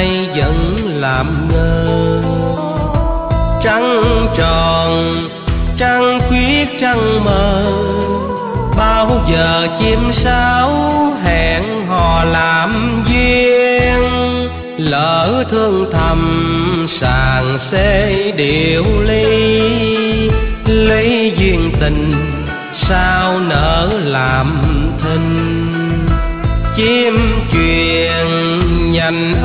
ai vẫn làm ngơ. Trăng tròn trăng khuyết trăng mờ, bao giờ chim sáo hẹn hò làm duyên. Lỡ thương thầm sàng xê điệu ly, lấy duyên tình sao nỡ làm thinh. Chim truyền nhành